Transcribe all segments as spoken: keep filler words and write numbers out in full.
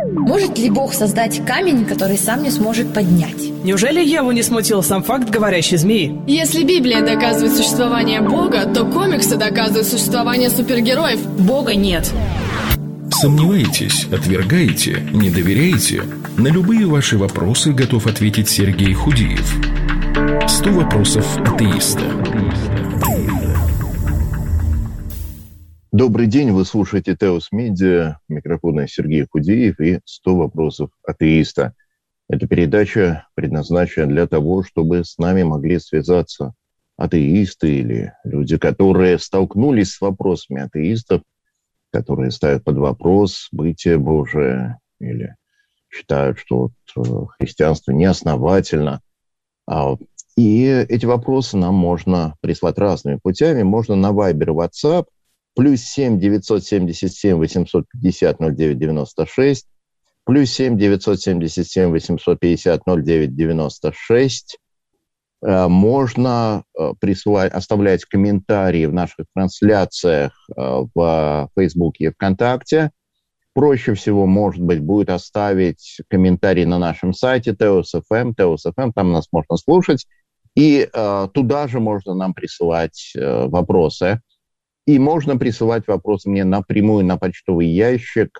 Может ли Бог создать камень, который сам не сможет поднять? Неужели Еву не смутил сам факт говорящей змеи? Если Библия доказывает существование Бога, то комиксы доказывают существование супергероев. Бога нет. Сомневаетесь, отвергаете, не доверяете? На любые ваши вопросы готов ответить Сергей Худиев. сто вопросов атеиста. Добрый день, вы слушаете Теос Медиа, микрофон Сергей Худиев и сто вопросов атеиста. Эта передача предназначена для того, чтобы с нами могли связаться атеисты или люди, которые столкнулись с вопросами атеистов, которые ставят под вопрос бытие Божие или считают, что вот христианство неосновательно. И эти вопросы нам можно прислать разными путями. Можно на Viber и WhatsApp, плюс семь девятьсот семьдесят семь восемьсот пятьдесят ноль девять девяносто шесть, плюс семь девятьсот семьдесят семь восемьсот пятьдесят ноль девять девяносто шесть. Можно присылать, оставлять комментарии в наших трансляциях в Фейсбуке и ВКонтакте. Проще всего, может быть, будет оставить комментарий на нашем сайте Теос эф эм, Теос эф эм, там нас можно слушать. И э, туда же можно нам присылать э, вопросы. И можно присылать вопросы мне напрямую на почтовый ящик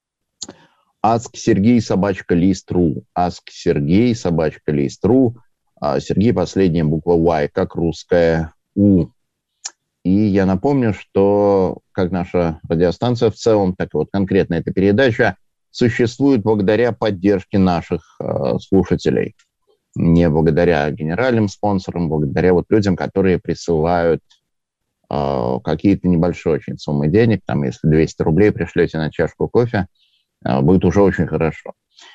ask sergey собака лист точка ру. ask sergey собака лист точка ру. Сергей, последняя буква Y, как русская У. И я напомню, что как наша радиостанция в целом, так и вот конкретно эта передача существует благодаря поддержке наших э, слушателей. Не благодаря генеральным спонсорам, благодаря вот людям, которые присылают э, какие-то небольшие очень суммы денег. Там, если двести рублей пришлете на чашку кофе, э, будет уже очень хорошо.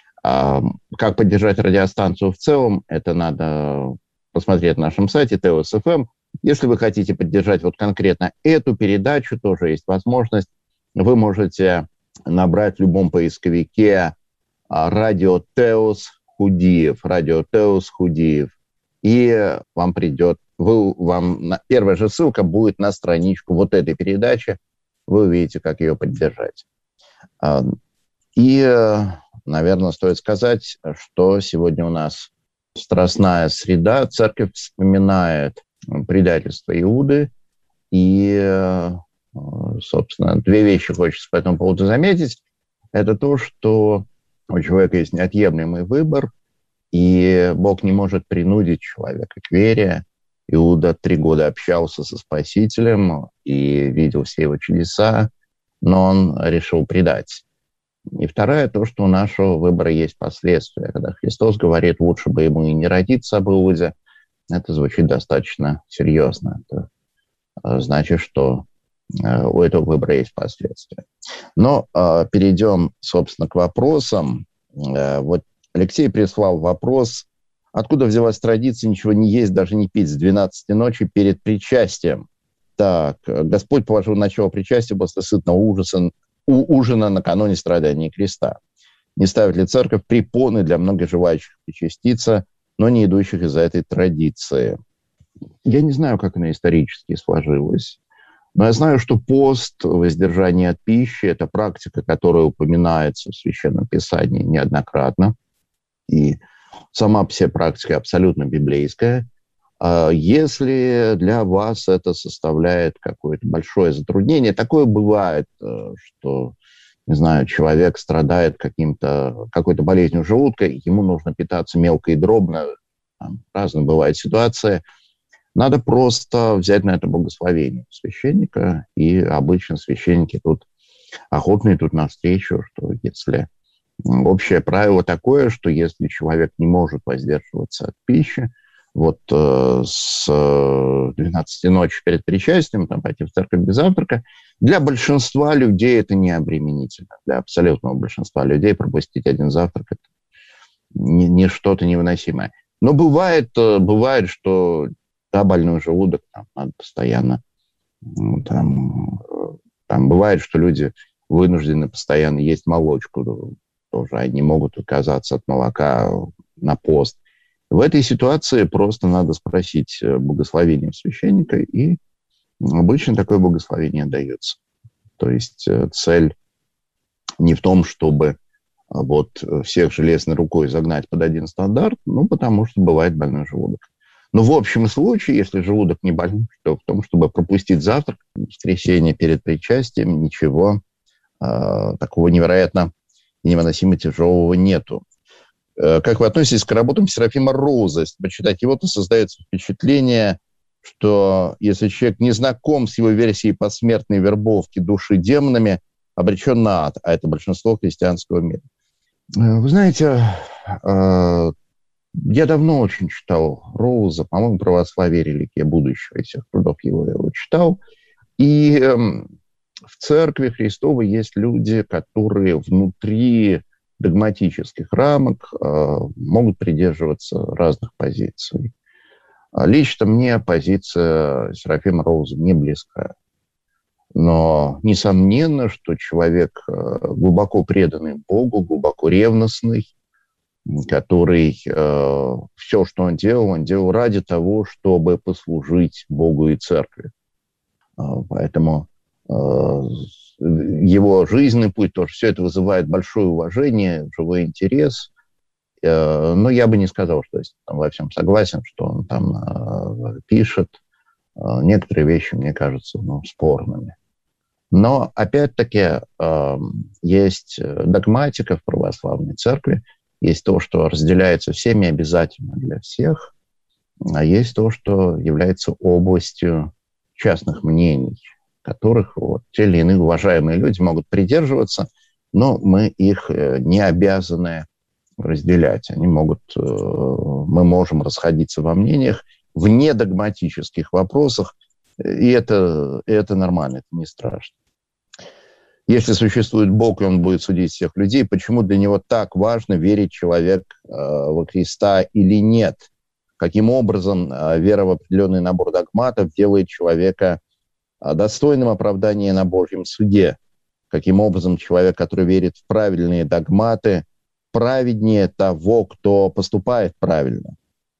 Как поддержать радиостанцию в целом, это надо посмотреть на нашем сайте Теос точка эф эм. Если вы хотите поддержать вот конкретно эту передачу, тоже есть возможность. Вы можете набрать в любом поисковике «Радио Теос Худиев», «Радио Теос Худиев», и вам придет, вы, вам, первая же ссылка будет на страничку вот этой передачи, вы увидите, как ее поддержать. И, наверное, стоит сказать, что сегодня у нас Страстная среда. Церковь вспоминает предательство Иуды. И, собственно, две вещи хочется по этому поводу заметить. Это то, что у человека есть неотъемлемый выбор, и Бог не может принудить человека к вере. Иуда три года общался со Спасителем и видел все его чудеса, но он решил предать. И второе, то, что у нашего выбора есть последствия. Когда Христос говорит, лучше бы ему и не родиться об Иуде, это звучит достаточно серьезно. Это значит, что у этого выбора есть последствия. Но перейдем, собственно, к вопросам. Вот Алексей прислал вопрос, откуда взялась традиция ничего не есть, даже не пить с двенадцати ночи перед причастием. Так, Господь положил начало причастия после сытного ужаса, у ужина накануне страдания креста. Не ставит ли церковь препоны для многих желающих причаститься, но не идущих из-за этой традиции? Я не знаю, как она исторически сложилась, но я знаю, что пост, воздержание от пищи – это практика, которая упоминается в Священном Писании неоднократно. И сама по себе практика абсолютно библейская. Если для вас это составляет какое-то большое затруднение, такое бывает, что, не знаю, человек страдает каким-то, какой-то болезнью желудка, ему нужно питаться мелко и дробно, там разные бывают ситуации, надо просто взять на это благословение священника, и обычно священники тут охотно идут навстречу, что если общее правило такое, что если человек не может воздерживаться от пищи, вот э, с двенадцати ночи перед причастием, там, пойти в церковь без завтрака, для большинства людей это не обременительно. Для абсолютного большинства людей пропустить один завтрак – это не, не что-то невыносимое. Но бывает, бывает, что да, больной желудок, там, надо постоянно, там, там бывает, что люди вынуждены постоянно есть молочку, тоже они могут отказаться от молока на пост. В этой ситуации просто надо спросить благословение священника, и обычно такое благословение дается. То есть цель не в том, чтобы вот всех железной рукой загнать под один стандарт, ну, потому что бывает больной желудок. Но в общем случае, если желудок не больной, то в том, чтобы пропустить завтрак, воскресенье перед причастием, ничего э, такого невероятно невыносимо тяжелого нету. Э, как вы относитесь к работам Серафима Роуза? Если почитать его, то создается впечатление, что если человек не знаком с его версией посмертной вербовки души демонами, обречен на ад, а это большинство христианского мира. Э, вы знаете... Э, Я давно очень читал Роуза, по-моему, «Православие и религия будущего», из всех трудов его, его читал. И э, в Церкви Христовой есть люди, которые внутри догматических рамок э, могут придерживаться разных позиций. Лично мне позиция Серафима Роуза не близка. Но несомненно, что человек глубоко преданный Богу, глубоко ревностный, который э, все, что он делал, он делал ради того, чтобы послужить Богу и Церкви. Э, поэтому э, его жизненный путь тоже, все это вызывает большое уважение, живой интерес. Э, но я бы не сказал, что я там во всем согласен, что он там э, пишет. Э, некоторые вещи, мне кажутся, ну, спорными. Но, опять-таки, э, есть догматика в православной церкви, есть то, что разделяется всеми обязательно для всех, а есть то, что является областью частных мнений, которых вот те или иные уважаемые люди могут придерживаться, но мы их не обязаны разделять. Они могут, мы можем расходиться во мнениях в недогматических вопросах, и это, это нормально, это не страшно. Если существует Бог, и Он будет судить всех людей, почему для Него так важно, верить человек э, во Христа или нет? Каким образом э, вера в определенный набор догматов делает человека э, достойным оправдания на Божьем суде? Каким образом человек, который верит в правильные догматы, праведнее того, кто поступает правильно?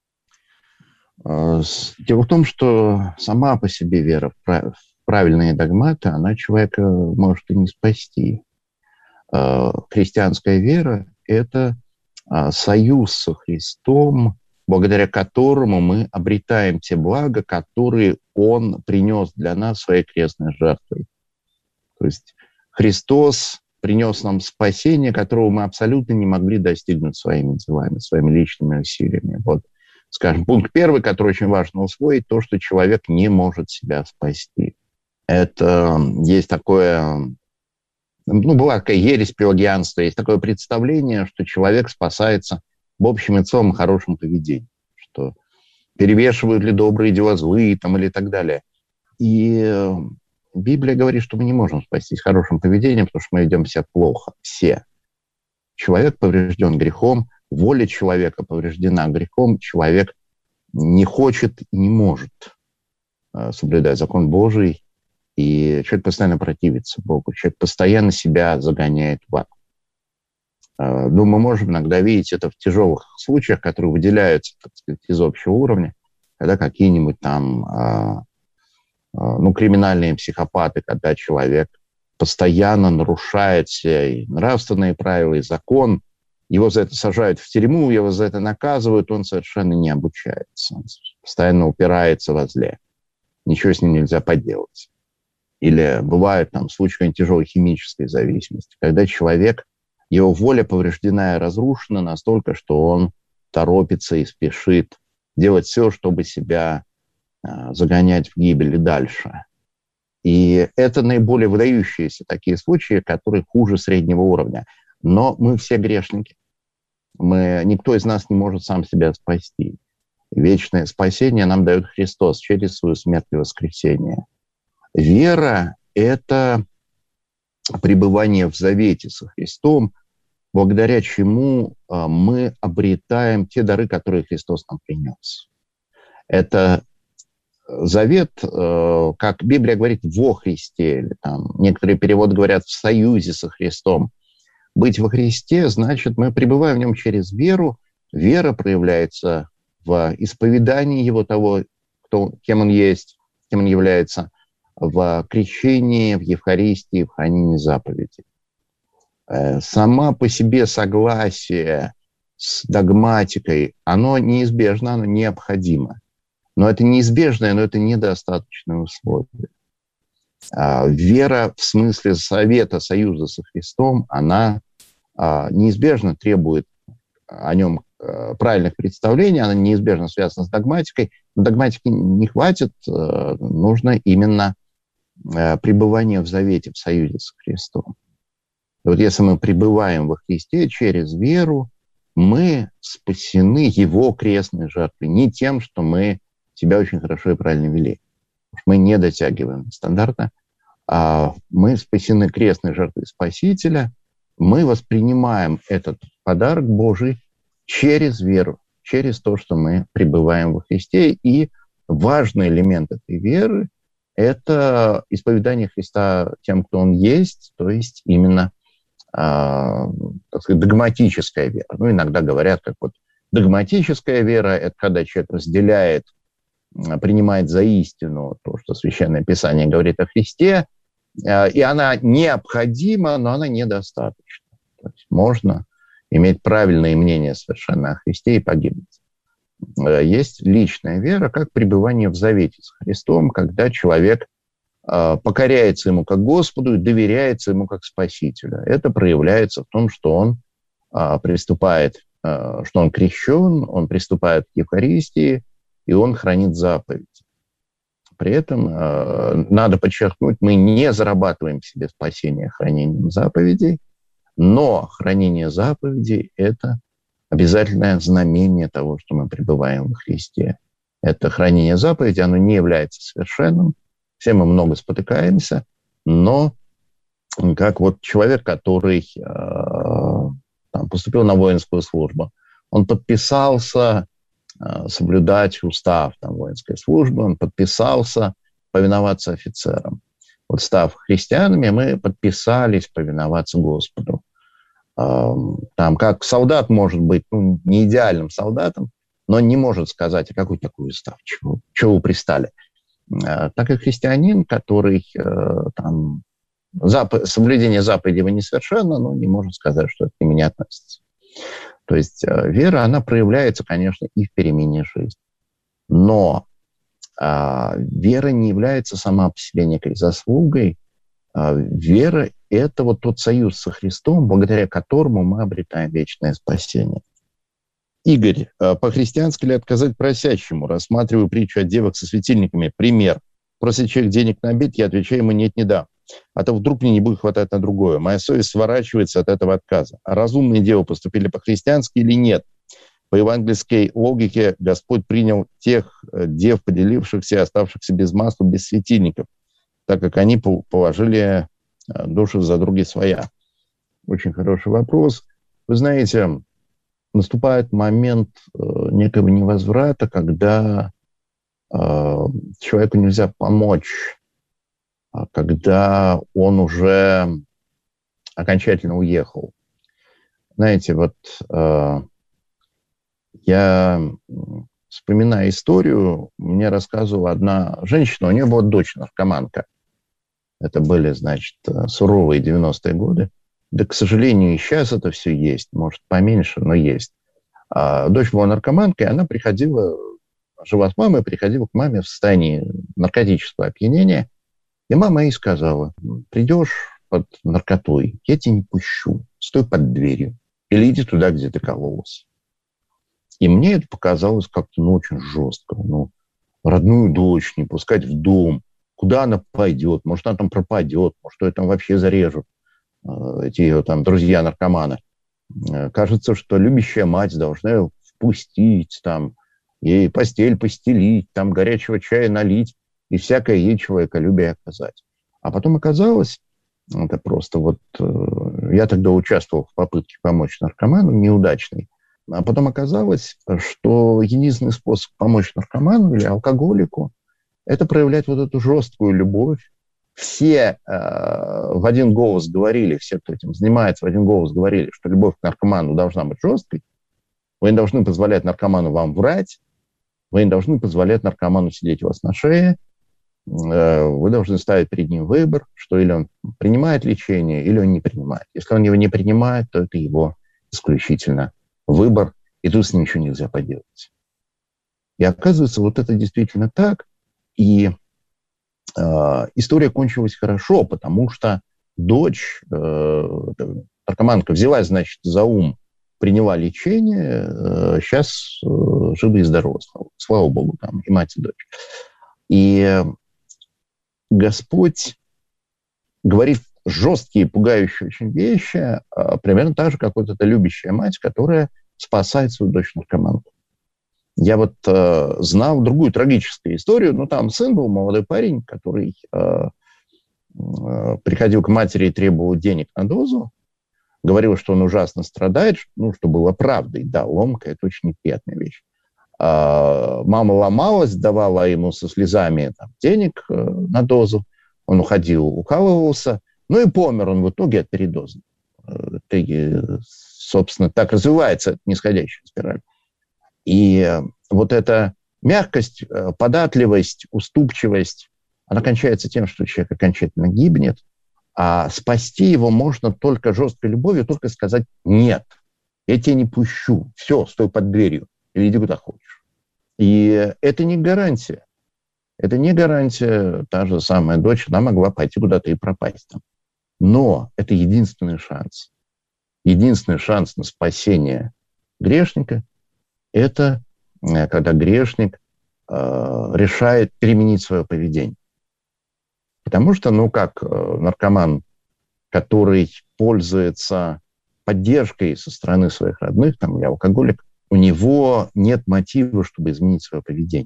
Э, дело в том, что сама по себе вера в правильность, правильные догматы, она человека может и не спасти. Христианская вера – это союз со Христом, благодаря которому мы обретаем те блага, которые Он принес для нас своей крестной жертвой. То есть Христос принес нам спасение, которого мы абсолютно не могли достигнуть своими делами, своими личными усилиями. Вот, скажем, пункт первый, который очень важно усвоить, то, что человек не может себя спасти. Это есть такое, ну, была такая ересь пелагианства, есть такое представление, что человек спасается в общем и целом хорошим поведением, что перевешивают ли добрые дела злые там, или так далее. И Библия говорит, что мы не можем спастись хорошим поведением, потому что мы ведем себя плохо, все. Человек поврежден грехом, воля человека повреждена грехом, человек не хочет и не может соблюдать закон Божий, и человек постоянно противится Богу, человек постоянно себя загоняет в ад. Ну, мы можем иногда видеть это в тяжелых случаях, которые выделяются, так сказать, из общего уровня, когда какие-нибудь там, ну, криминальные психопаты, когда человек постоянно нарушает все и нравственные правила, и закон, его за это сажают в тюрьму, его за это наказывают, он совершенно не обучается, он постоянно упирается во зле. Ничего с ним нельзя поделать. Или бывают там случаи тяжелой химической зависимости, когда человек, его воля повреждена и разрушена настолько, что он торопится и спешит делать все, чтобы себя э, загонять в гибель и дальше. И это наиболее выдающиеся такие случаи, которые хуже среднего уровня. Но мы все грешники. Мы, никто из нас не может сам себя спасти. Вечное спасение нам дает Христос через свою смерть и воскресение. Вера – это пребывание в завете со Христом, благодаря чему мы обретаем те дары, которые Христос нам принес. Это завет, как Библия говорит, во Христе, или там некоторые переводы говорят в союзе со Христом. Быть во Христе значит, мы пребываем в нем через веру. Вера проявляется в исповедании Его того, кто, кем Он есть, кем Он является, в крещении, в Евхаристии, в хранении заповедей. Сама по себе согласие с догматикой, оно неизбежно, оно необходимо. Но это неизбежное, но это недостаточное условие. Вера в смысле совета, союза со Христом, она неизбежно требует о нем правильных представлений, она неизбежно связана с догматикой. Но догматики не хватит, нужно именно пребывание в завете, в союзе с Христом. И вот если мы пребываем во Христе через веру, мы спасены Его крестной жертвой, не тем, что мы себя очень хорошо и правильно вели. Мы не дотягиваем до стандарта, а мы спасены крестной жертвой Спасителя, мы воспринимаем этот подарок Божий через веру, через то, что мы пребываем во Христе. И важный элемент этой веры – это исповедание Христа тем, кто Он есть, то есть именно так сказать, догматическая вера. Ну, иногда говорят, как вот догматическая вера – это когда человек разделяет, принимает за истину то, что Священное Писание говорит о Христе, и она необходима, но она недостаточна. То есть можно иметь правильное мнение совершенно о Христе и погибнуть. Есть личная вера, как пребывание в завете с Христом, когда человек покоряется Ему как Господу и доверяется Ему как Спасителю. Это проявляется в том, что он приступает, что он крещен, он приступает к Евхаристии, и он хранит заповедь. При этом надо подчеркнуть, мы не зарабатываем себе спасение хранением заповедей, но хранение заповедей – это обязательное знамение того, что мы пребываем во Христе. Это хранение заповедей, оно не является совершенным. Все мы много спотыкаемся, но как вот человек, который э, там, поступил на воинскую службу, он подписался э, соблюдать устав там, воинской службы, он подписался повиноваться офицерам. Вот став христианами, мы подписались повиноваться Господу. Э, там, как солдат может быть ну, не идеальным солдатом, но не может сказать, а какой такой устав, чего, чего вы пристали. Так и христианин, который там, зап- соблюдение заповедей его несовершенно, но не может сказать, что это к нему не относится. То есть вера, она проявляется, конечно, и в перемене жизни. Но а, вера не является сама по себе некой заслугой. А, вера – это вот тот союз со Христом, благодаря которому мы обретаем вечное спасение. Игорь, по-христиански ли отказать просящему? Рассматриваю притчу о девах со светильниками. Пример. Просит человек денег на обед, я отвечаю ему нет, не дам. А то вдруг мне не будет хватать на другое. Моя совесть сворачивается от этого отказа. А разумные девы поступили по-христиански или нет? По евангельской логике Господь принял тех дев, поделившихся и оставшихся без масла, без светильников, так как они положили душу за други своя. Очень хороший вопрос. Вы знаете, наступает момент э, некого невозврата, когда э, человеку нельзя помочь, а когда он уже окончательно уехал. Знаете, вот э, я вспоминаю историю, мне рассказывала одна женщина, у нее была дочь наркоманка. Это были, значит, суровые девяностые годы. Да, к сожалению, и сейчас это все есть. Может, поменьше, но есть. А дочь была наркоманкой, она приходила, жила с мамой, приходила к маме в состоянии наркотического опьянения. И мама ей сказала, придешь под наркотой, я тебя не пущу. Стой под дверью. Или иди туда, где ты кололась. И мне это показалось как-то ну, очень жестко. Ну, родную дочь не пускать в дом. Куда она пойдет? Может, она там пропадет? Может, ее там вообще зарежут? Эти ее там друзья-наркоманы. Кажется, что любящая мать должна ее впустить, там, ей постель постелить, там, горячего чая налить и всякое ей человеколюбие оказать. А потом оказалось, это просто вот... Я тогда участвовал в попытке помочь наркоману, неудачной. А потом оказалось, что единственный способ помочь наркоману или алкоголику – это проявлять вот эту жесткую любовь. Все э, в один голос говорили, все, кто этим занимается, в один голос говорили, что любовь к наркоману должна быть жесткой. Вы не должны позволять наркоману вам врать. Вы не должны позволять наркоману сидеть у вас на шее. вы должны ставить перед ним выбор, что или он принимает лечение, или он не принимает. Если он его не принимает, то это его исключительно выбор, и тут с ним ничего нельзя поделать. И оказывается, вот это действительно так. И э, история кончилась хорошо, потому что дочь, э, наркоманка, взялась, значит, за ум, приняла лечение, э, сейчас э, жива и здорова, слава богу, там, и мать, и дочь. И Господь говорит жесткие, пугающие очень вещи, э, примерно так же, как вот эта любящая мать, которая спасает свою дочь-наркоманку. Я вот э, знал другую трагическую историю. Ну, там сын был, молодой парень, который э, э, приходил к матери и требовал денег на дозу. Говорил, что он ужасно страдает, ну, что было правдой. Да, ломка – это очень неприятная вещь. Э, мама ломалась, давала ему со слезами там, денег э, на дозу. Он уходил, укалывался. Ну и помер он в итоге от передоза. Э, собственно, так развивается нисходящая спираль. И вот эта мягкость, податливость, уступчивость, она кончается тем, что человек окончательно гибнет, а спасти его можно только жесткой любовью, только сказать «нет, я тебя не пущу, все, стой под дверью, или иди куда хочешь». И это не гарантия. Это не гарантия, та же самая дочь, она могла пойти куда-то и пропасть там. Но это единственный шанс. Единственный шанс на спасение грешника – это когда грешник э, решает переменить свое поведение. Потому что, ну, как э, наркоман, который пользуется поддержкой со стороны своих родных, там, я алкоголик, у него нет мотива, чтобы изменить свое поведение.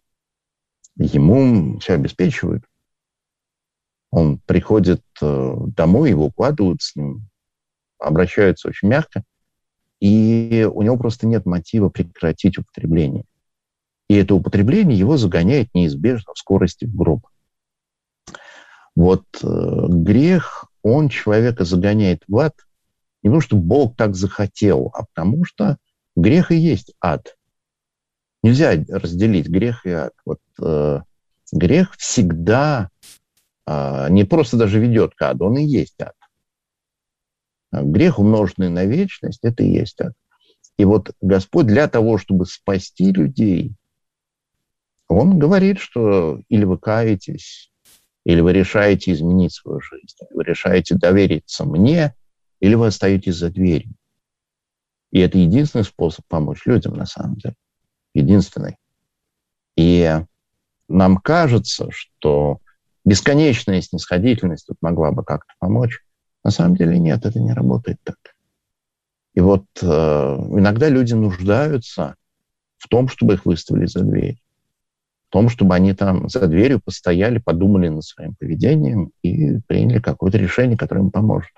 Ему все обеспечивают. Он приходит э, домой, его укладывают с ним, обращаются очень мягко, и у него просто нет мотива прекратить употребление. И это употребление его загоняет неизбежно в скорости в гроб. Вот э, грех, он человека загоняет в ад не потому, что Бог так захотел, а потому что грех и есть ад. Нельзя разделить грех и ад. Вот э, грех всегда э, не просто даже ведет к аду, он и есть ад. Грех, умноженный на вечность, это и есть ад. И вот Господь для того, чтобы спасти людей, Он говорит, что или вы каетесь, или вы решаете изменить свою жизнь, или вы решаете довериться мне, или вы остаетесь за дверью. И это единственный способ помочь людям, на самом деле. Единственный. И нам кажется, что бесконечная снисходительность тут могла бы как-то помочь. На самом деле нет, это не работает так. И вот э, иногда люди нуждаются в том, чтобы их выставили за дверь. В том, чтобы они там за дверью постояли, подумали над своим поведением и приняли какое-то решение, которое им поможет.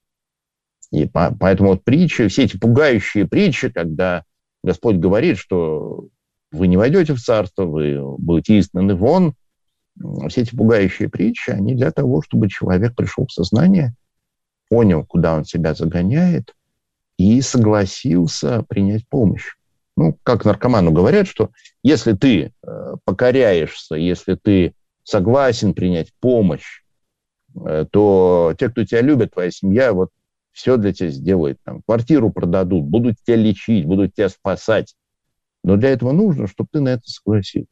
И по, поэтому вот притчи, все эти пугающие притчи, когда Господь говорит, что вы не войдете в царство, вы будете изгнаны вон, все эти пугающие притчи, они для того, чтобы человек пришел в сознание, понял, куда он себя загоняет, и согласился принять помощь. Ну, как наркоману говорят, что если ты э, покоряешься, если ты согласен принять помощь, э, то те, кто тебя любит, твоя семья, вот все для тебя сделает. Там, квартиру продадут, будут тебя лечить, будут тебя спасать. Но для этого нужно, чтобы ты на это согласился.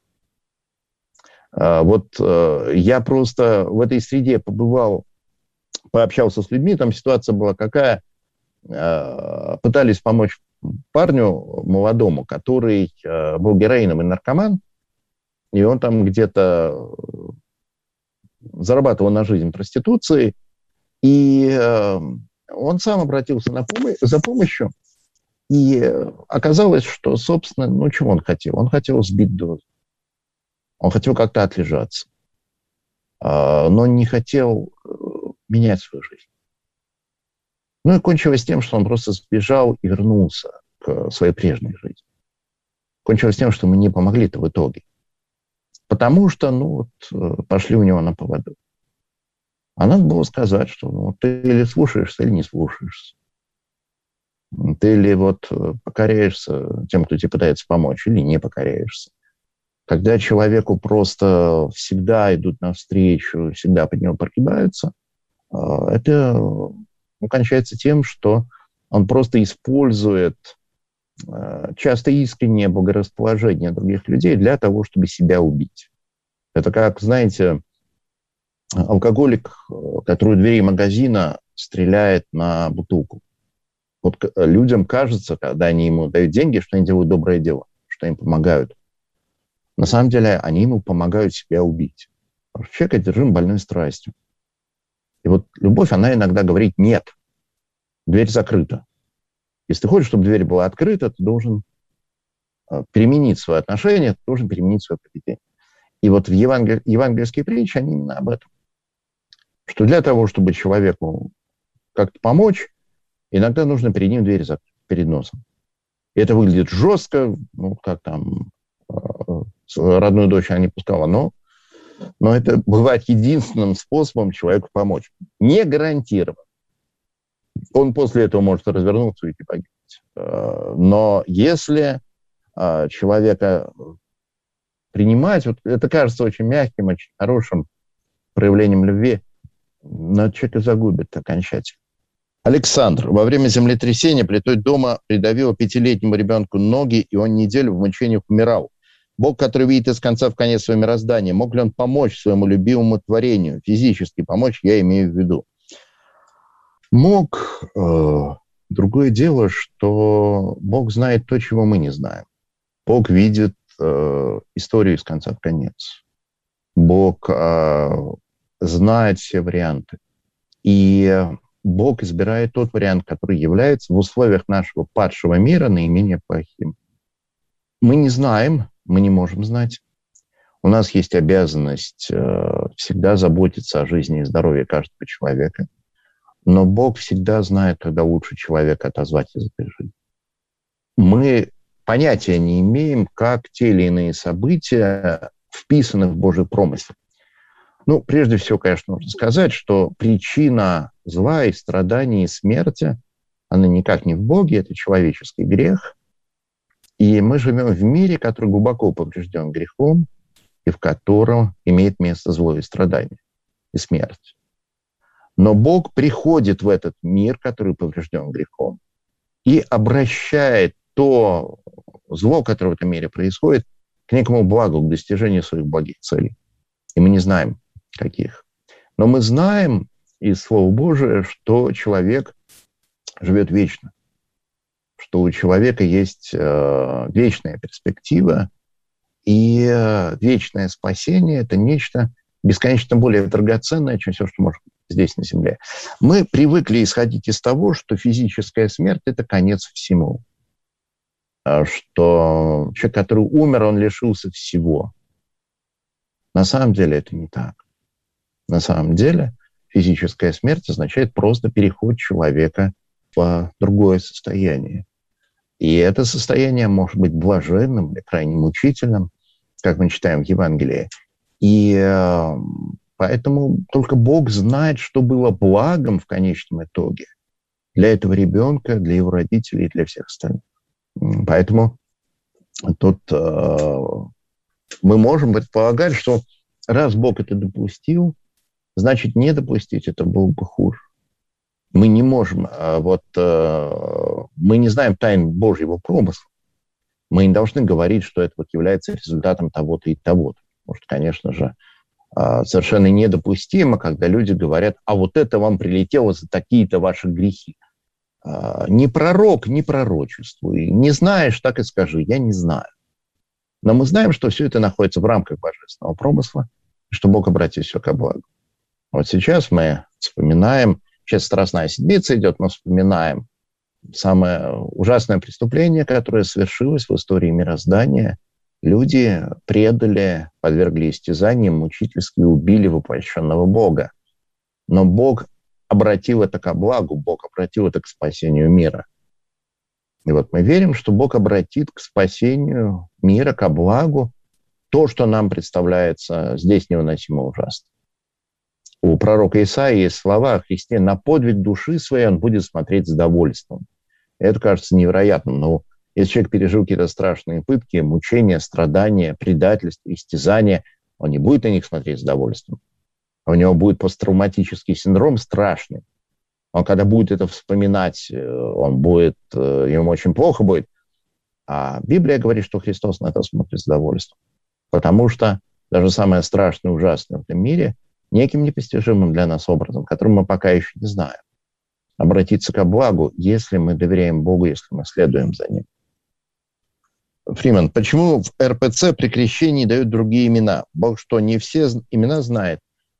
Э, вот э, я просто в этой среде побывал, пообщался с людьми, там ситуация была какая. Пытались помочь парню молодому, который был героином и наркоман, и он там где-то зарабатывал на жизнь проституцией, и он сам обратился на помощь, за помощью, и оказалось, что, собственно, ну, чего он хотел? Он хотел сбить дозу. Он хотел как-то отлежаться, но не хотел менять свою жизнь. Ну и кончилось тем, что он просто сбежал и вернулся к своей прежней жизни. Кончилось тем, что мы не помогли-то в итоге. Потому что, ну вот, пошли у него на поводу. А надо было сказать, что ну, ты или слушаешься, или не слушаешься. Ты или вот покоряешься тем, кто тебе пытается помочь, или не покоряешься. когда человеку просто всегда идут навстречу, всегда под него прогибаются, это ну, кончается тем, что он просто использует часто искреннее благорасположение других людей для того, чтобы себя убить. Это как, знаете, алкоголик, который у дверей магазина стреляет на бутылку. Вот людям кажется, когда они ему дают деньги, что они делают доброе дело, что им помогают. На самом деле они ему помогают себя убить. Потому что человек одержим больной страстью. И вот любовь, она иногда говорит «нет». Дверь закрыта. Если ты хочешь, чтобы дверь была открыта, ты должен переменить свое отношение, ты должен переменить свое поведение. И вот в евангель... евангельские притчи, они именно об этом. Что для того, чтобы человеку как-то помочь, иногда нужно перед ним дверь закрыть, перед носом. И это выглядит жестко, ну, как там родную дочь она не пускала, но, но это бывает единственным способом человеку помочь. Не гарантированно. Он после этого может развернуться и уйти погибнуть. Но если человека принимать, вот это кажется очень мягким, очень хорошим проявлением любви, но человека загубит окончательно. Александр. Во время землетрясения плитой дома придавило пятилетнему ребенку ноги, и он неделю в мучениях умирал. Бог, который видит из конца в конец свое мироздание, мог ли он помочь своему любимому творению? Физически помочь, я имею в виду. Мог. Э, другое дело, что Бог знает то, чего мы не знаем. Бог видит э, историю из конца в конец. Бог э, знает все варианты. И Бог избирает тот вариант, который является в условиях нашего падшего мира наименее плохим. Мы не знаем, мы не можем знать. У нас есть обязанность э, всегда заботиться о жизни и здоровье каждого человека. Но Бог всегда знает, когда лучше человека отозвать из этой жизни. Мы понятия не имеем, как те или иные события вписаны в Божий промысел. Ну, прежде всего, конечно, нужно сказать, что причина зла и страданий и смерти, она никак не в Боге, это человеческий грех. И мы живем в мире, который глубоко поврежден грехом, и в котором имеет место зло и страдание, и смерть. Но Бог приходит в этот мир, который поврежден грехом, и обращает то зло, которое в этом мире происходит, к некому благу, к достижению своих благих целей. И мы не знаем, каких. Но мы знаем из Слова Божия, что человек живет вечно, что у человека есть э, вечная перспектива, и э, вечное спасение – это нечто бесконечно более драгоценное, чем все, что может быть здесь, на земле. Мы привыкли исходить из того, что физическая смерть – это конец всему. Что человек, который умер, он лишился всего. На самом деле это не так. На самом деле физическая смерть означает просто переход человека в другое состояние. И это состояние может быть блаженным или крайне мучительным, как мы читаем в Евангелии. И э, поэтому только Бог знает, что было благом в конечном итоге для этого ребенка, для его родителей и для всех остальных. Поэтому тут э, мы можем предполагать, что раз Бог это допустил, значит, не допустить это было бы хуже. Мы не можем, э, вот, э, мы не знаем тайн Божьего промысла. Мы не должны говорить, что это вот является результатом того-то и того-то. Потому что, конечно же, э, совершенно недопустимо, когда люди говорят, а вот это вам прилетело за такие-то ваши грехи. Не пророк, не пророчествуй. Не знаешь, так и скажи. Я не знаю. Но мы знаем, что все это находится в рамках божественного промысла, что Бог обратит все ко благу. Вот сейчас мы вспоминаем, сейчас Страстная Седмица идет, мы вспоминаем самое ужасное преступление, которое совершилось в истории мироздания. Люди предали, подвергли истязаниям, мучительски убили воплощенного Бога. Но Бог обратил это ко благу, Бог обратил это к спасению мира. И вот мы верим, что Бог обратит к спасению мира, ко благу то, что нам представляется здесь невыносимо ужасно. У пророка Исаии есть слова о Христе: «На подвиг души своей он будет смотреть с довольством». Это кажется невероятным, но Если человек пережил какие-то страшные пытки, мучения, страдания, предательство, истязания, он не будет на них смотреть с удовольствием. У него будет посттравматический синдром страшный. Он когда будет это вспоминать, он будет, ему очень плохо будет. А Библия говорит, что Христос на это смотрит с удовольствием. Потому что даже самое страшное, ужасное в этом мире неким непостижимым для нас образом, которым мы пока еще не знаем, обратиться ко благу, если мы доверяем Богу, если мы следуем за Ним. Фриман, почему в эр пэ цэ при крещении дают другие имена? Бог что, не все имена знает?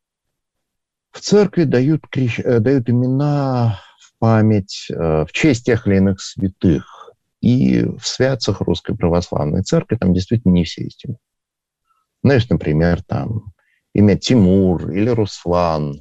В церкви дают, крещ... дают имена в память, в честь тех или иных святых. И в святцах Русской Православной Церкви там действительно не все есть имена. Знаешь, например, там имя Тимур или Руслан.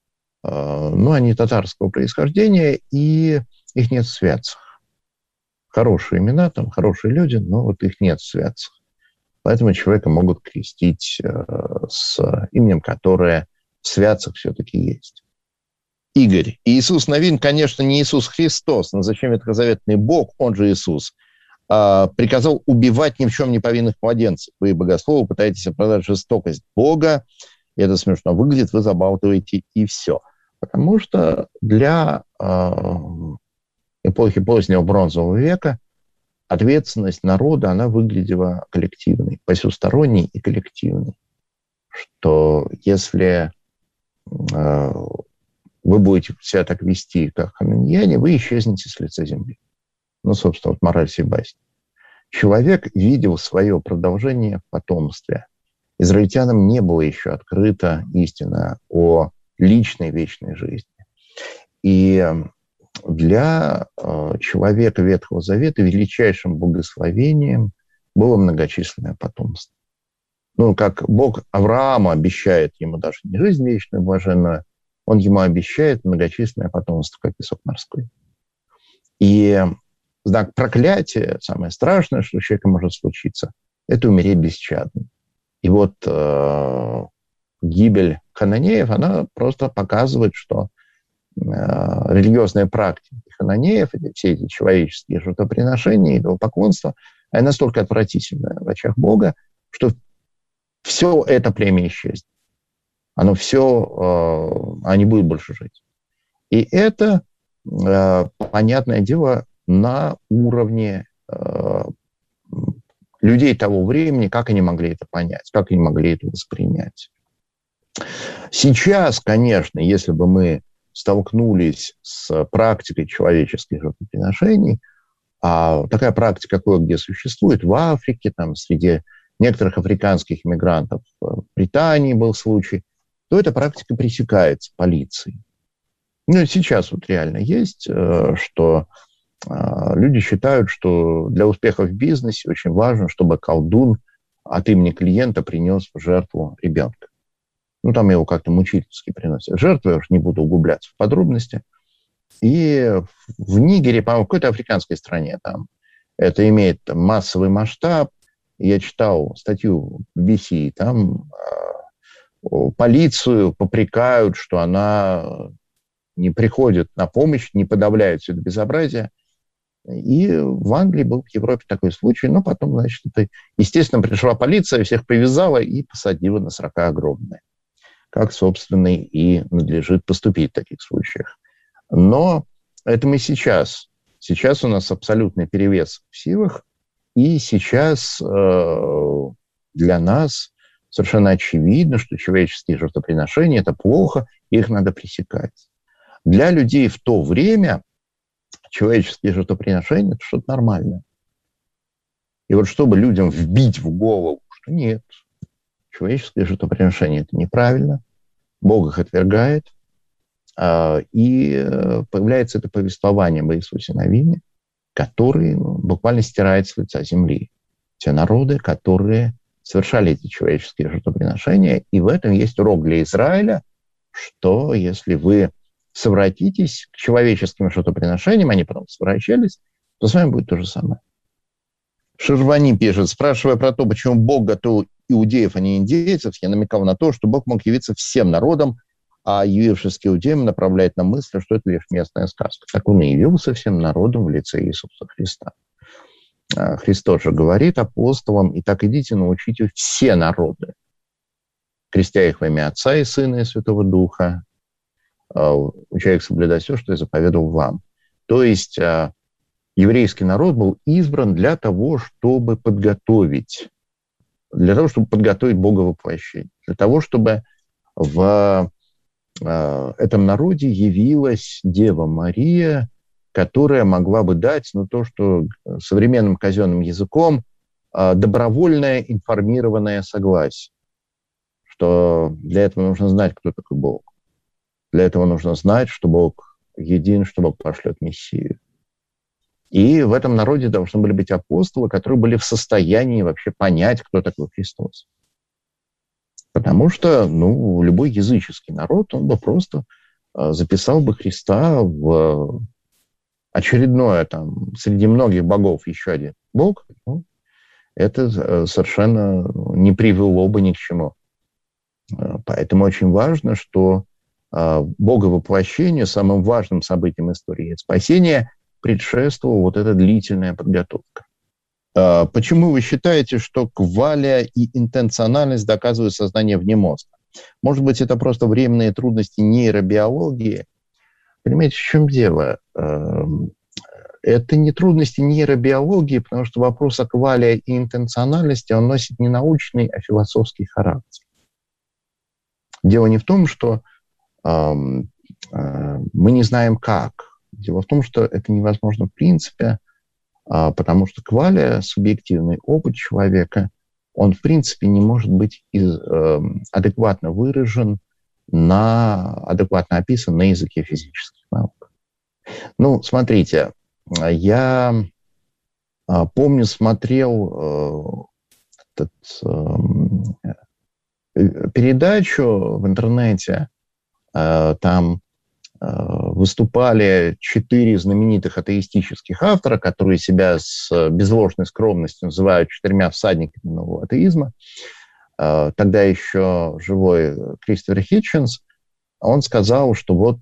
Ну, они татарского происхождения, и их нет в святцах. Хорошие имена, там хорошие люди, но вот их нет в святцах. Поэтому человека могут крестить э, с именем, которое в святцах все-таки есть. Игорь. Иисус Навин, конечно, не Иисус Христос, но зачем ветхозаветный Бог, он же Иисус, э, приказал убивать ни в чем не повинных младенцев. Вы, богословы, пытаетесь оправдать жестокость Бога, и это смешно выглядит, вы забалтываете, и все. Потому что для э, эпохи позднего бронзового века ответственность народа, она выглядела коллективной, посюсторонней и коллективной. Что если э, вы будете себя так вести, как хананьяне, вы исчезнете с лица земли. Ну, собственно, вот мораль всей басни. Человек видел свое продолжение в потомстве. Израильтянам не было еще открыта истина о личной вечной жизни. И для э, человека Ветхого Завета величайшим благословением было многочисленное потомство. Ну, как Бог Аврааму обещает ему даже не жизнь вечную, блаженную, он ему обещает многочисленное потомство, как песок морской. И знак проклятия, самое страшное, что у человека может случиться, это умереть бесчадно. И вот э, гибель хананеев, она просто показывает, что э, религиозная практика хананеев, все эти человеческие жертвоприношения, идолопоклонство, она настолько отвратительная в очах Бога, что все это племя исчезнет. Оно все, э, они будут больше жить. И это, э, понятное дело, на уровне э, людей того времени, как они могли это понять, как они могли это воспринять. Сейчас, конечно, если бы мы столкнулись с практикой человеческих жертвоприношений, а такая практика кое-где существует, в Африке, там, среди некоторых африканских иммигрантов, в Британии был случай, то эта практика пресекается полицией. Ну, сейчас вот реально есть, что люди считают, что для успеха в бизнесе очень важно, чтобы колдун от имени клиента принес в жертву ребенка. Ну, там его как-то мучительски приносят в жертву, я уж не буду углубляться в подробности. И в Нигере, по-моему, в какой-то африканской стране там это имеет там массовый масштаб. Я читал статью би би си, там э, полицию попрекают, что она не приходит на помощь, не подавляет все это безобразие. И в Англии был, в Европе такой случай, но потом, значит, это, естественно, пришла полиция, всех привязала и посадила на срока огромные. Как, собственно, и надлежит поступить в таких случаях. Но это мы сейчас. Сейчас у нас абсолютный перевес в силах, и сейчас э, для нас совершенно очевидно, что человеческие жертвоприношения – это плохо, их надо пресекать. Для людей в то время человеческие жертвоприношения – это что-то нормальное. И вот чтобы людям вбить в голову, что нет, человеческое жертвоприношение – это неправильно, Бог их отвергает, и появляется это повествование об Иисусе Навине, который буквально стирает с лица земли те народы, которые совершали эти человеческие жертвоприношения. И в этом есть урок для Израиля, что если вы совратитесь к человеческим жертвоприношениям, они потом совращались, то с вами будет то же самое. Шервани пишет, спрашивая про то, почему Бог готовил иудеев, а не индейцев, я намекал на то, что Бог мог явиться всем народам, а явившись к иудеям, направляет на мысль, что это лишь местная сказка. Так он и явился всем народом в лице Иисуса Христа. Христос же говорит апостолам: «Итак, идите, научите все народы, крестя их во имя Отца и Сына и Святого Духа, уча их соблюдать все, что я заповедовал вам». То есть еврейский народ был избран для того, чтобы подготовить, для того, чтобы подготовить Бога воплощение, для того, чтобы в этом народе явилась Дева Мария, которая могла бы дать, ну, то, что современным казенным языком добровольное информированное согласие, что для этого нужно знать, кто такой Бог. Для этого нужно знать, что Бог един, что Бог пошлет Мессию. И в этом народе должны были быть апостолы, которые были в состоянии вообще понять, кто такой Христос. Потому что, ну, любой языческий народ, он бы просто записал бы Христа в очередное, там, среди многих богов еще один бог. Ну, это совершенно не привело бы ни к чему. Поэтому очень важно, что Боговоплощению, самым важным событием истории спасения, предшествовала вот эта длительная подготовка. Почему вы считаете, что кваля и интенциональность доказывают сознание вне мозга? Может быть, это просто временные трудности нейробиологии? Понимаете, в чем дело? Это не трудности нейробиологии, потому что вопрос о квале и интенциональности, он носит не научный, а философский характер. Дело не в том, что э, э, мы не знаем как. Дело в том, что это невозможно в принципе, э, потому что кваля, субъективный опыт человека, он в принципе не может быть из, э, адекватно выражен, на, адекватно описан на языке физических наук. Ну, смотрите, я э, помню, смотрел э, этот... Э, передачу в интернете, там выступали четыре знаменитых атеистических автора, которые себя с безложной скромностью называют четырьмя всадниками нового атеизма. Тогда еще живой Кристофер Хитченс, он сказал, что вот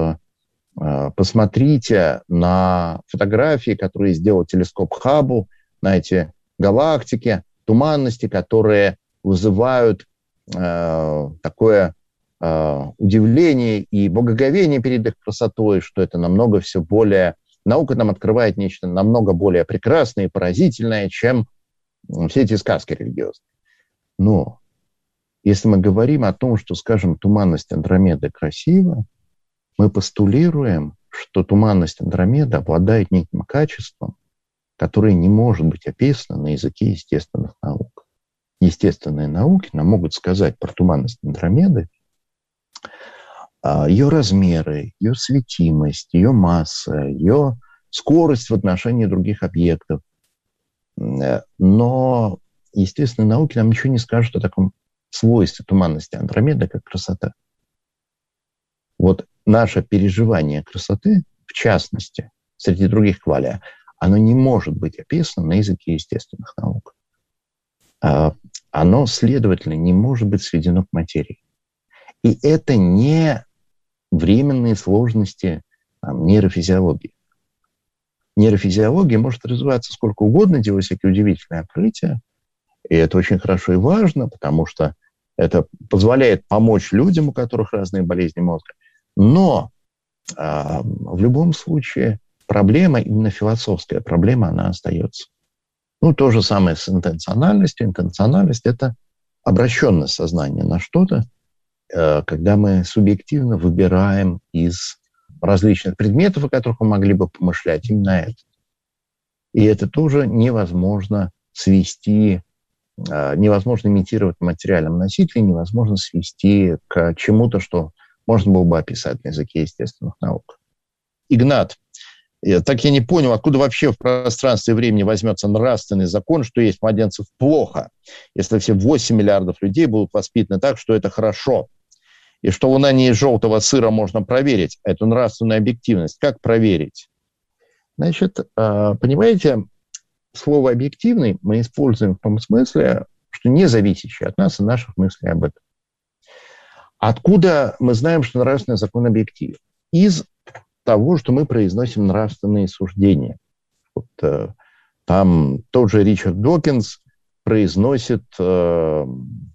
посмотрите на фотографии, которые сделал телескоп Хаббл, на эти галактики, туманности, которые вызывают э, такое э, удивление и благоговение перед их красотой, что это намного все более... Наука нам открывает нечто намного более прекрасное и поразительное, чем все эти сказки религиозные. Но если мы говорим о том, что, скажем, туманность Андромеды красива, мы постулируем, что туманность Андромеды обладает неким качеством, которое не может быть описано на языке естественных наук. Естественные науки нам могут сказать про туманность Андромеды, ее размеры, ее светимость, ее масса, ее скорость в отношении других объектов. Но естественные науки нам ничего не скажут о таком свойстве туманности Андромеды, как красота. Вот наше переживание красоты, в частности, среди других кваля, оно не может быть описано на языке естественных наук. Оно, следовательно, не может быть сведено к материи. И это не временные сложности там, нейрофизиологии. Нейрофизиология может развиваться сколько угодно, делать всякие удивительные открытия. И это очень хорошо и важно, потому что это позволяет помочь людям, у которых разные болезни мозга. Но э, в любом случае проблема, именно философская проблема, она остается. Ну, то же самое с интенциональностью. Интенциональность – это обращенность сознания на что-то, э, когда мы субъективно выбираем из различных предметов, о которых мы могли бы помышлять, именно это. И это тоже невозможно свести, э, невозможно имитировать на материальном носителе, невозможно свести к чему-то, что можно было бы описать на языке естественных наук. Игнат, я, так я не понял, откуда вообще в пространстве и времени возьмется нравственный закон, что есть младенцев плохо, если все восемь миллиардов людей будут воспитаны так, что это хорошо. И что в унании желтого сыра можно проверить, эту нравственную объективность. Как проверить? Значит, понимаете, слово «объективный» мы используем в том смысле, что не зависящий от нас и наших мыслей об этом. Откуда мы знаем, что нравственный закон объективен? Из того, что мы произносим нравственные суждения. Вот, э, Там тот же Ричард Докинс произносит э,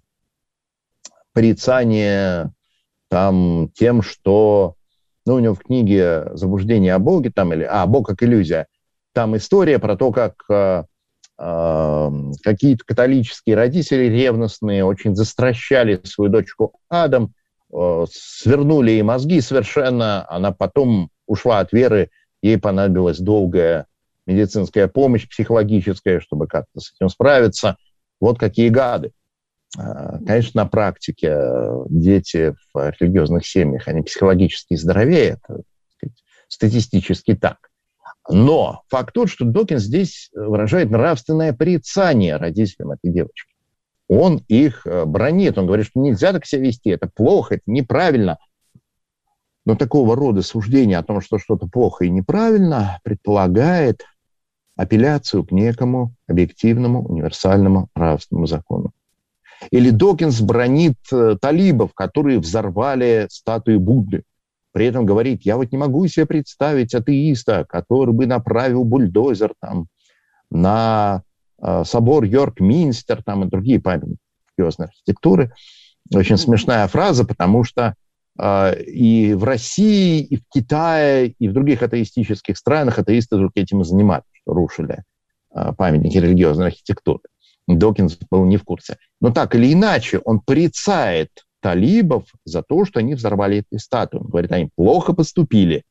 порицание там, тем, что... Ну, у него в книге «Заблуждение о Боге», там, или, а, «Бог как иллюзия», там история про то, как э, э, какие-то католические родители ревностные очень застращали свою дочку Адам, э, свернули ей мозги совершенно, она потом ушла от веры, ей понадобилась долгая медицинская помощь психологическая, чтобы как-то с этим справиться. Вот какие гады. Конечно, на практике дети в религиозных семьях, они психологически здоровее, это, так сказать, статистически так. Но факт тот, что Докинс здесь выражает нравственное порицание родителям этой девочки. Он их бранит, он говорит, что нельзя так себя вести, это плохо, это неправильно. Но такого рода суждение о том, что что-то плохо и неправильно, предполагает апелляцию к некому объективному универсальному нравственному закону. Или Докинс бранит э, талибов, которые взорвали статуи Будды. При этом говорит, я вот не могу себе представить атеиста, который бы направил бульдозер там, на э, собор Йорк-Минстер там, и другие памятники религиозной архитектуры. Очень смешная фраза, потому что э, и в России, и в Китае, и в других атеистических странах атеисты только этим и занимались, что рушили э, памятники религиозной архитектуры. Докинс был не в курсе. Но так или иначе, он порицает талибов за то, что они взорвали эти статуи. Он говорит, они плохо поступили.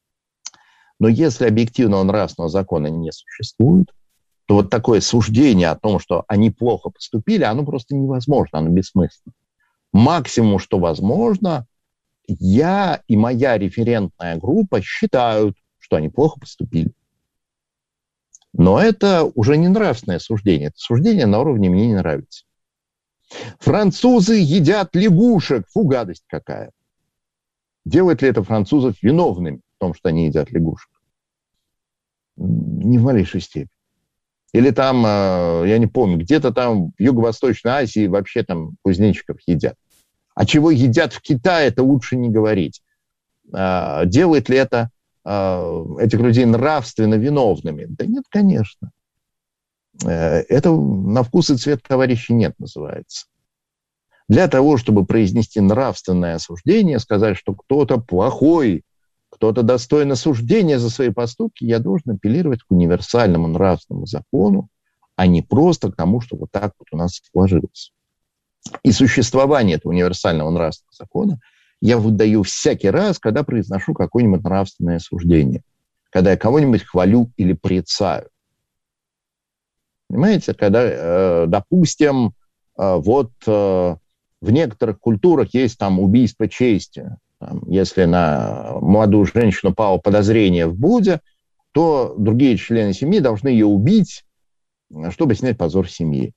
Но если объективного нравственного закона не существует, то вот такое суждение о том, что они плохо поступили, оно просто невозможно, оно бессмысленно. Максимум, что возможно, я и моя референтная группа считают, что они плохо поступили. Но это уже не нравственное суждение. Это суждение на уровне «мне не нравится». Французы едят лягушек. Фу, гадость какая. Делает ли это французов виновными в том, что они едят лягушек? Не в малейшей степени. Или там, я не помню, где-то там в Юго-Восточной Азии вообще там кузнечиков едят. А чего едят в Китае, это лучше не говорить. Делает ли это этих людей нравственно виновными? Да нет, конечно. Это на вкус и цвет товарищей нет, называется. Для того, чтобы произнести нравственное осуждение, сказать, что кто-то плохой, кто-то достоин осуждения за свои поступки, я должен апеллировать к универсальному нравственному закону, а не просто к тому, что вот так вот у нас сложилось. И существование этого универсального нравственного закона я выдаю всякий раз, когда произношу какое-нибудь нравственное суждение, когда я кого-нибудь хвалю или порицаю. Понимаете, когда, э, допустим, э, вот э, в некоторых культурах есть там убийство чести. Там, если на молодую женщину пало подозрение в блуде, то другие члены семьи должны ее убить, чтобы снять позор семьи.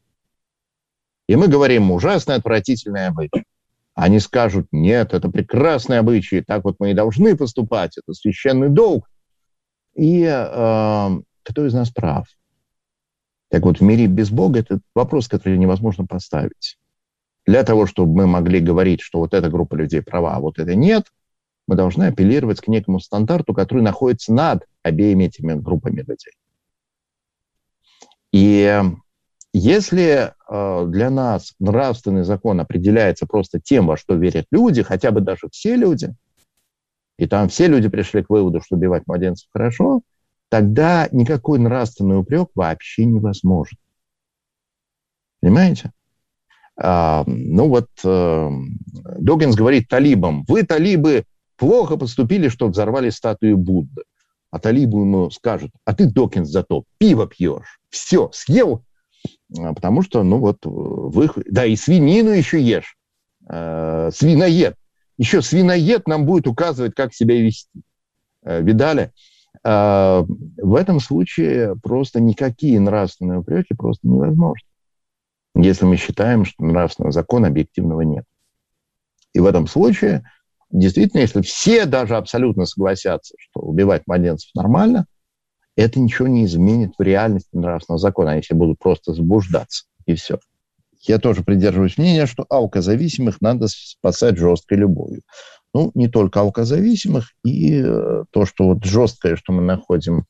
И мы говорим, ужасный, отвратительный обычай. Они скажут, нет, это прекрасный обычай, так вот мы и должны поступать, это священный долг. И э, кто из нас прав? Так вот, в мире без Бога это вопрос, который невозможно поставить. Для того, чтобы мы могли говорить, что вот эта группа людей права, а вот это нет, мы должны апеллировать к некому стандарту, который находится над обеими этими группами людей. И если э, для нас нравственный закон определяется просто тем, во что верят люди, хотя бы даже все люди, и там все люди пришли к выводу, что убивать младенцев хорошо, тогда никакой нравственный упрек вообще невозможен. Понимаете? А, ну вот э, Докинс говорит талибам, вы, талибы, плохо поступили, что взорвали статую Будды. А талибу ему скажут, а ты, Докинс, зато пиво пьешь. Все, съел. Потому что, ну вот, вы... да, и свинину еще ешь. Э, свиноед. Еще свиноед нам будет указывать, как себя вести. Э, видали? Э, в этом случае просто никакие нравственные упреки просто невозможны. Если мы считаем, что нравственного закона объективного нет. И в этом случае, действительно, если все даже абсолютно согласятся, что убивать младенцев нормально, это ничего не изменит в реальности нравственного закона. Они все будут просто заблуждаться. И все. Я тоже придерживаюсь мнения, что алкозависимых надо спасать жесткой любовью. Ну, не только алкозависимых, и то, что вот жесткое, что мы находим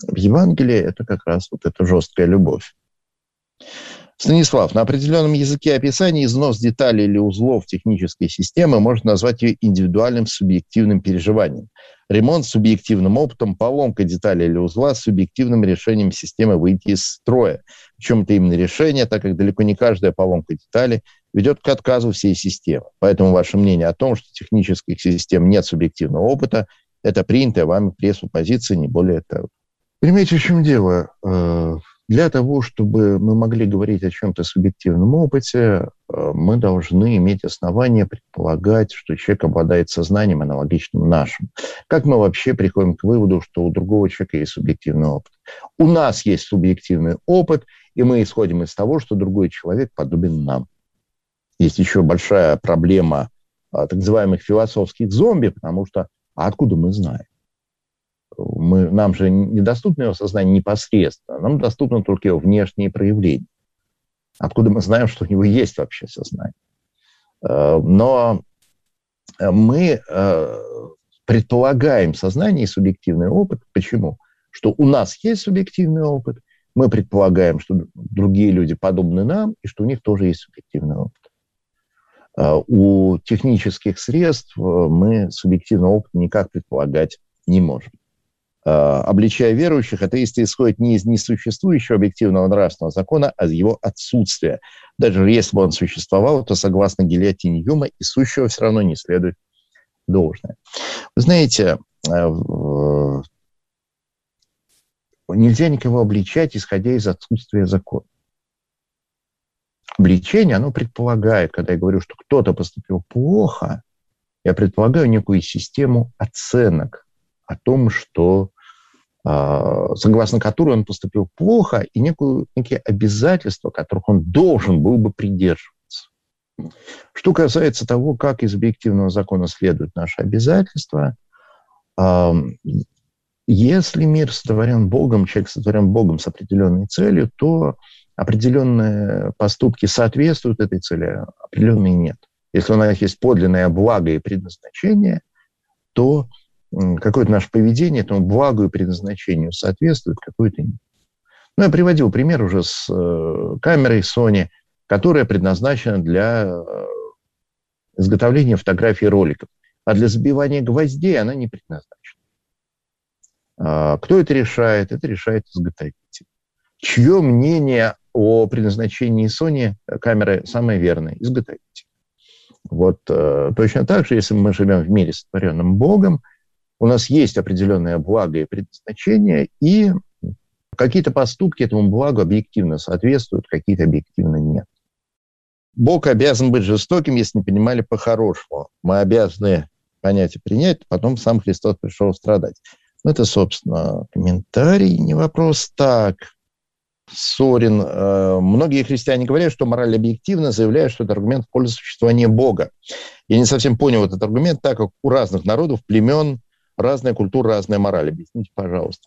В Евангелии это как раз вот эта жесткая любовь. Станислав, на определенном языке описания износ деталей или узлов технической системы можно назвать ее индивидуальным субъективным переживанием. Ремонт с субъективным опытом, поломка детали или узла с субъективным решением системы выйти из строя. Причем это именно решение, так как далеко не каждая поломка детали ведет к отказу всей системы. Поэтому ваше мнение о том, что в технических систем нет субъективного опыта, это принятая вами пресуппозиция, не более того. Понимаете, в чем дело? Для того, чтобы мы могли говорить о чем-то субъективном опыте, мы должны иметь основания предполагать, что человек обладает сознанием, аналогичным нашим. Как мы вообще приходим к выводу, что у другого человека есть субъективный опыт? У нас есть субъективный опыт, и мы исходим из того, что другой человек подобен нам. Есть еще большая проблема так называемых философских зомби, потому что а откуда мы знаем? Мы, нам же недоступно его сознание непосредственно, нам доступно только его внешние проявления. Откуда мы знаем, что у него есть вообще сознание? Но мы предполагаем сознание и субъективный опыт. Почему? Что у нас есть субъективный опыт, мы предполагаем, что другие люди подобны нам, и что у них тоже есть субъективный опыт. У технических средств мы субъективный опыт никак предполагать не можем. Обличая верующих, атеисты исходят не из несуществующего объективного нравственного закона, а из его отсутствия. Даже если бы он существовал, то, согласно гильотине Юма, и сущего все равно не следует должное. Вы знаете, нельзя никого обличать, исходя из отсутствия закона. Обличение, оно предполагает, когда я говорю, что кто-то поступил плохо, я предполагаю некую систему оценок о том, что, согласно которой он поступил плохо, и некую, некие обязательства, которых он должен был бы придерживаться. Что касается того, как из объективного закона следуют наши обязательства, если мир сотворен Богом, человек сотворен Богом с определенной целью, то определенные поступки соответствуют этой цели, определенные нет. Если у нас есть подлинное благо и предназначение, то какое-то наше поведение этому благу и предназначению соответствует, какое-то нет. Ну, я приводил пример уже с э, камерой Sony, которая предназначена для э, изготовления фотографий и роликов, а для забивания гвоздей она не предназначена. А кто это решает? Это решает изготовитель. Чье мнение о предназначении Sony камеры самое верное? Изготовитель. Вот э, точно так же, если мы живем в мире, сотворенном Богом, у нас есть определенное благо и предназначение, и какие-то поступки этому благу объективно соответствуют, какие-то объективно нет. Бог обязан быть жестоким, если не понимали по-хорошему. Мы обязаны понять и принять, потом сам Христос пришел страдать. Ну, это, собственно, комментарий, не вопрос. Так, Сорин. Многие христиане говорят, что мораль объективна, заявляя, что это аргумент в пользу существования Бога. Я не совсем понял этот аргумент, так как у разных народов, племен, разная культура, разная мораль. Объясните, пожалуйста.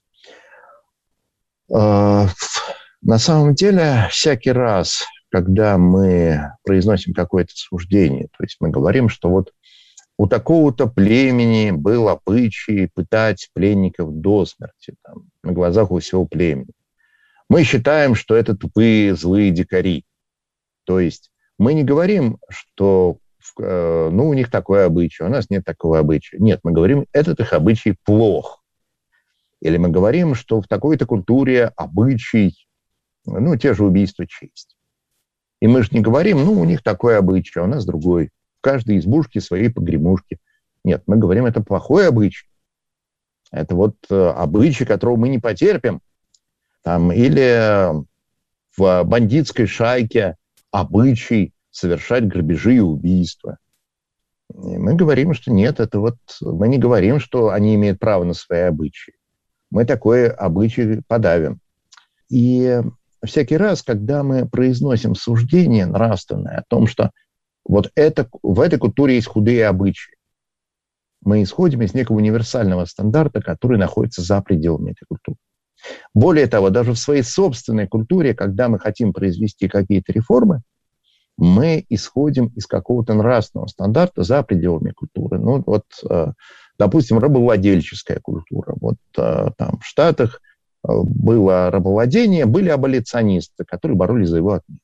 На самом деле, всякий раз, когда мы произносим какое-то суждение, то есть мы говорим, что вот у такого-то племени был обычай пытать пленников до смерти, там, на глазах у всего племени. Мы считаем, что это тупые, злые дикари. То есть мы не говорим, что ну, у них такое обычай, у нас нет такого обычая. Нет, мы говорим, этот их обычай плох. Или мы говорим, что в такой-то культуре обычай, ну, те же убийства честь. И мы же не говорим, ну, у них такой обычай, а у нас другой. В каждой избушке свои погремушки. Нет, мы говорим, это плохой обычай. Это вот обычай, которого мы не потерпим. Там, или в бандитской шайке обычай совершать грабежи и убийства. И мы говорим, что нет, это вот... Мы не говорим, что они имеют право на свои обычаи. Мы такое обычай подавим. И всякий раз, когда мы произносим суждение нравственное о том, что вот это, в этой культуре есть худые обычаи, мы исходим из некого универсального стандарта, который находится за пределами этой культуры. Более того, даже в своей собственной культуре, когда мы хотим произвести какие-то реформы, мы исходим из какого-то нравственного стандарта за пределами культуры. Ну, вот, допустим, рабовладельческая культура. Вот там в Штатах было рабовладение, были аболиционисты, которые боролись за его отмену.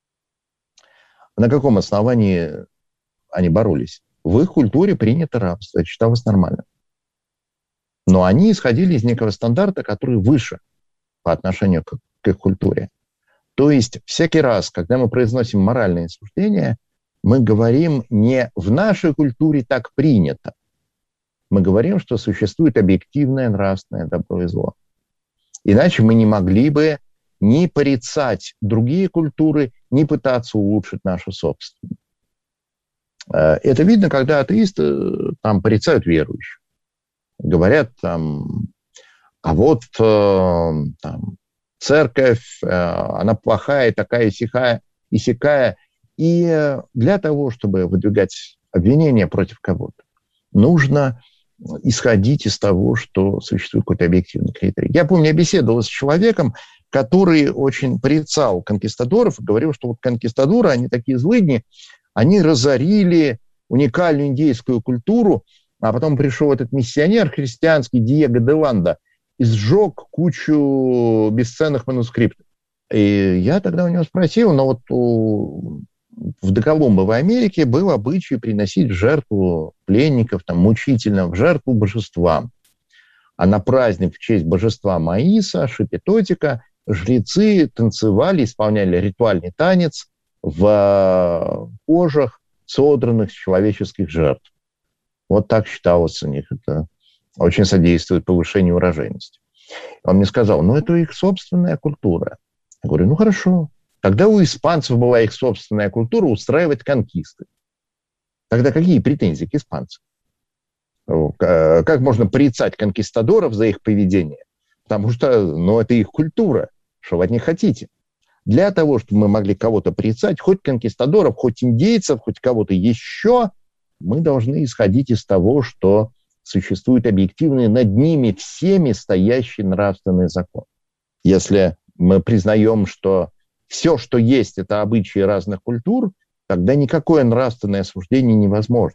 На каком основании они боролись? В их культуре принято рабство, это считалось нормально. Но они исходили из некого стандарта, который выше по отношению к, к их культуре. То есть всякий раз, когда мы произносим моральные суждения, мы говорим не «в нашей культуре так принято». Мы говорим, что существует объективное нравственное добро и зло. Иначе мы не могли бы ни порицать другие культуры, ни пытаться улучшить нашу собственную. Это видно, когда атеисты там порицают верующих. Говорят там, а вот там, церковь, она плохая, такая сякая и сякая. И для того, чтобы выдвигать обвинения против кого-то, нужно исходить из того, что существует какой-то объективный критерий. Я помню, я беседовал с человеком, который очень порицал конкистадоров и говорил, что вот конкистадоры, они такие злыдни, они разорили уникальную индейскую культуру, а потом пришел этот миссионер христианский Диего де Ланда и сжег кучу бесценных манускриптов. И я тогда у него спросил, но вот у, в доколумбовой Америке был обычай приносить в жертву пленников, там, мучительно, в жертву божествам. А на праздник в честь божества Маиса, Шепетотика, жрецы танцевали, исполняли ритуальный танец в кожах содранных с человеческих жертв. Вот так считалось у них. Это очень содействует повышению урожайности. Он мне сказал, ну, это их собственная культура. Я говорю, ну, хорошо. Тогда у испанцев была их собственная культура устраивать конкисты. Тогда какие претензии к испанцам? Как можно порицать конкистадоров за их поведение? Потому что, ну, это их культура. Что вы от них хотите? Для того, чтобы мы могли кого-то порицать, хоть конкистадоров, хоть индейцев, хоть кого-то еще, мы должны исходить из того, что существует объективный над ними всеми стоящий нравственный закон. Если мы признаем, что все, что есть, это обычаи разных культур, тогда никакое нравственное осуждение невозможно.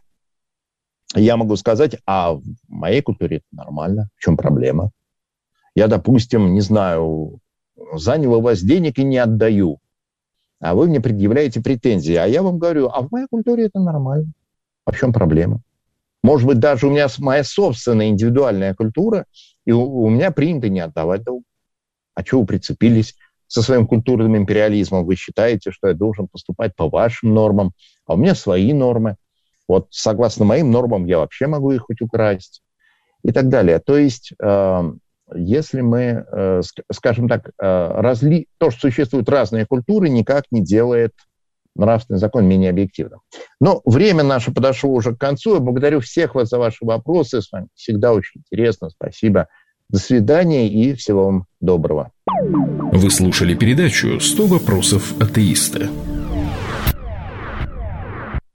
Я могу сказать, а в моей культуре это нормально, в чем проблема? Я, допустим, не знаю, занял у вас денег и не отдаю, а вы мне предъявляете претензии, а я вам говорю, а в моей культуре это нормально. А в чем проблема? Может быть, даже у меня моя собственная индивидуальная культура, и у, у меня принято не отдавать долг. А чего вы прицепились со своим культурным империализмом? Вы считаете, что я должен поступать по вашим нормам, а у меня свои нормы. Вот согласно моим нормам я вообще могу их хоть украсть и так далее. То есть, э, если мы, э, скажем так, э, разли... то, что существуют разные культуры, никак не делает нравственный закон менее объективным. Но время наше подошло уже к концу. Я благодарю всех вас за ваши вопросы. С вами всегда очень интересно. Спасибо. До свидания и всего вам доброго. Вы слушали передачу «сто вопросов атеиста».